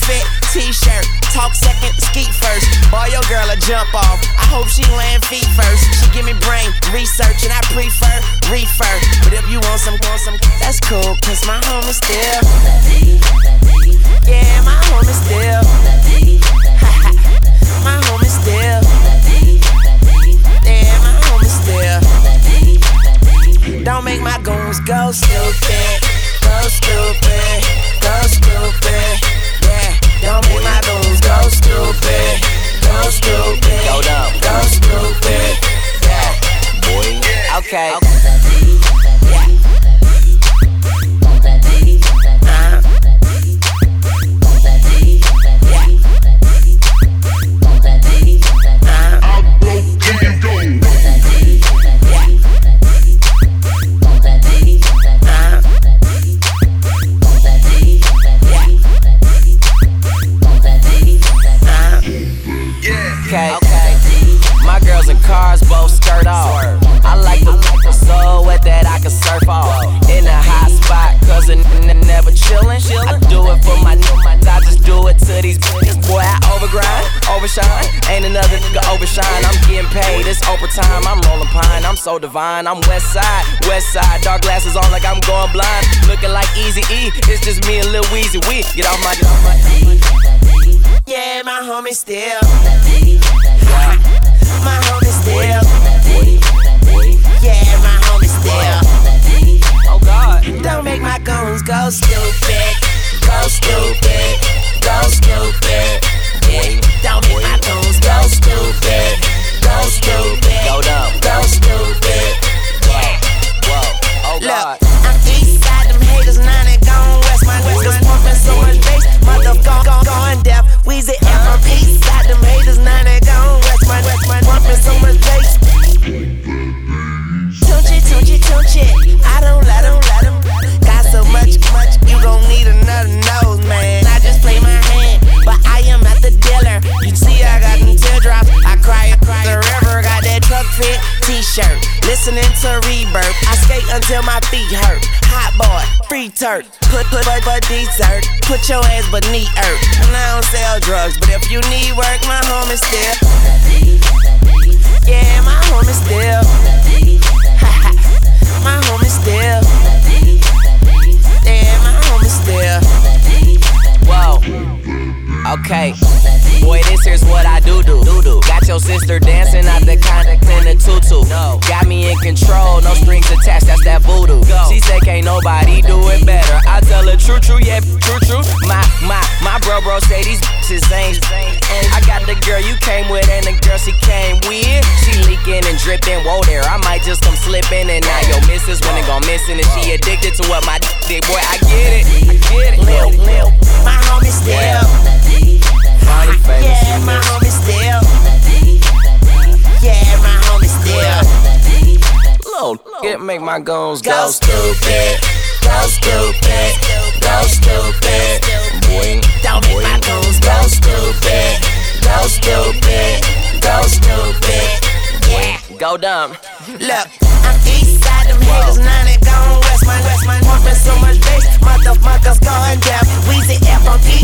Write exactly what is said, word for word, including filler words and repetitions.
fit, t-shirt. Talk second, skeet first. Boy, your girl a jump off. I hope she land feet first. She give me brain research and I prefer refer. But if you want some, want some, that's cool, cause my home is still. Yeah, my home is still. My home is still. Yeah, my home is still. Don't make my goons go stupid. Go stupid. Go stupid. Yeah, don't make my goons go stupid. Go stupid. Go dumb. Go stupid. Yeah, boy. Okay. Okay. Yeah. Okay. Okay. My girls in cars both skirt off. I like the life so wet that I can surf off. In a hot spot, cause a n- never chillin'. I do it for my niggas, I just do it to these bitches. Boy, I overgrind, overshine. Ain't another nigga overshine. I'm getting paid, it's overtime. I'm rolling pine, I'm so divine. I'm west side, west side. Dark glasses on like I'm going blind. Looking like Easy E, it's just me and Lil Weezy. We get off my, get off my. Yeah, my homie still. My homie still. Yeah, my homie still. Oh God. Don't make my goons go stupid. Go stupid. Go stupid. Yeah. Don't make my goons go stupid. Go stupid. Go dumb. Go stupid. Yeah. Whoa. Oh God. Look, I'm east side, them haters, now they gone west. My west was pumping so much bass. Motherfucker gone, gone deaf. Weezy F from east side, them haters, now they gone west. My west, my pumping so much bass. Tunchi, tunchi, tunchi. I don't let them, let them. Got so much, much, you gon' need another nose, man. I just play my hand, but I am not the dealer. You see, I got them teardrops. I cry, I cry. The river got that truck fit t-shirt. Listening to Rebirth. I skate until my feet hurt. Hot boy, free turk. Put, put, but, but dessert. Put your ass beneath earth. And I don't sell drugs, but if you need work, my home is still. Yeah, my home is still. My home is still. Yeah, my home is still. Whoa. Okay. Boy, this here's what I do do. Got your sister dancing out the contact in the tutu. Got me in control, no strings attached, that's that voodoo. She say can't nobody do it better. I tell her true, true, yeah, true, true. My, my, my bro, bro say these bitches ain't. I got the girl you came with and the girl she came with. She leaking and dripping, whoa there. I might just come slipping and now your missus when it gon' missing and she addicted to what my did. Boy, I get it, I get it. Lil, Lil, my homie still. Yeah, my homie still. Yeah, my homie still. Lil, get make my goons go, go stupid. Go stupid. Go stupid. Boy, don't make my goons go stupid. Go stupid. Go stupid. Yeah, go dumb. Look, I'm east side, them haters, now they gone west. My west, my pumping so much bass. Motherfuckers going down. Weezy F on P